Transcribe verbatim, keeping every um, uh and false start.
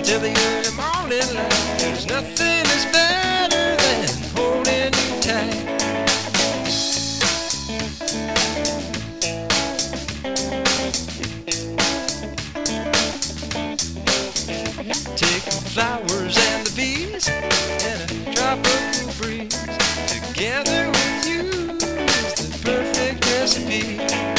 till the early morning light. There's nothing that's better than holding you tight. Take the flowers and the bees and a tropical breeze. Together with you is the perfect recipe.